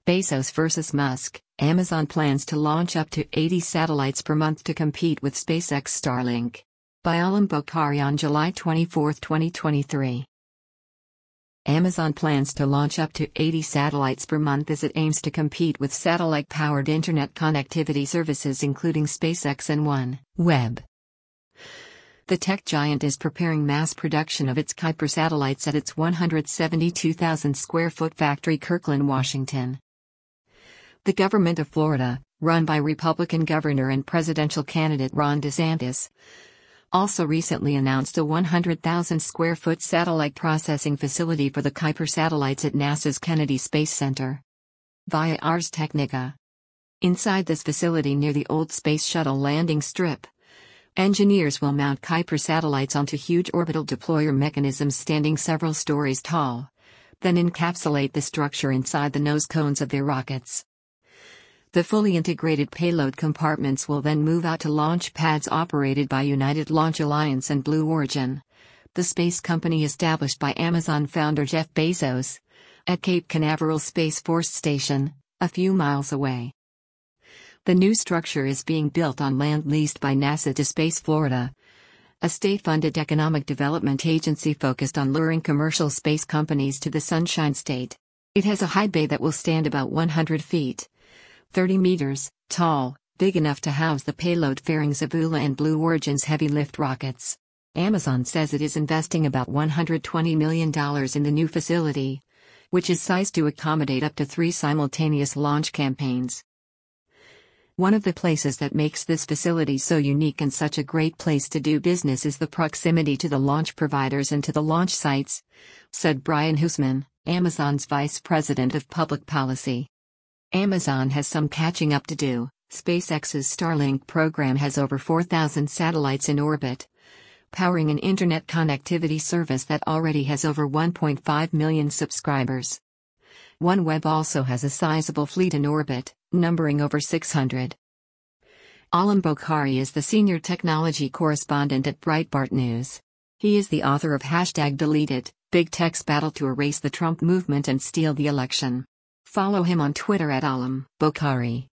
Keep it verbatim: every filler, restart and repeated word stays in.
Bezos versus Musk. Amazon plans to launch up to eighty satellites per month to compete with SpaceX Starlink. By Alam Bokhari on July twenty-fourth, twenty twenty-three. Amazon plans to launch up to eighty satellites per month as it aims to compete with satellite-powered internet connectivity services including SpaceX and OneWeb. The tech giant is preparing mass production of its Kuiper satellites at its one hundred seventy-two thousand square foot factory Kirkland, Washington. The government of Florida, run by Republican Governor and presidential candidate Ron DeSantis, also recently announced a one hundred thousand square foot satellite processing facility for the Kuiper satellites at NASA's Kennedy Space Center. Via Ars Technica. Inside this facility near the old Space Shuttle landing strip, engineers will mount Kuiper satellites onto huge orbital deployer mechanisms standing several stories tall, then encapsulate the structure inside the nose cones of their rockets. The fully integrated payload compartments will then move out to launch pads operated by United Launch Alliance and Blue Origin, the space company established by Amazon founder Jeff Bezos, at Cape Canaveral Space Force Station, a few miles away. The new structure is being built on land leased by NASA to Space Florida, a state-funded economic development agency focused on luring commercial space companies to the Sunshine State. It has a high bay that will stand about one hundred feet. thirty meters, tall, big enough to house the payload faring Zavula and Blue Origin's heavy lift rockets. Amazon says it is investing about one hundred twenty million dollars in the new facility, which is sized to accommodate up to three simultaneous launch campaigns. One of the places that makes this facility so unique and such a great place to do business is the proximity to the launch providers and to the launch sites, said Brian Huseman, Amazon's vice president of public policy. Amazon has some catching up to do. SpaceX's Starlink program has over four thousand satellites in orbit, powering an internet connectivity service that already has over one point five million subscribers. OneWeb also has a sizable fleet in orbit, numbering over six hundred. Alam Bokhari is the senior technology correspondent at Breitbart News. He is the author of Hashtag Deleted, Big Tech's Battle to Erase the Trump Movement and Steal the Election. Follow him on Twitter at Alam Bokhari.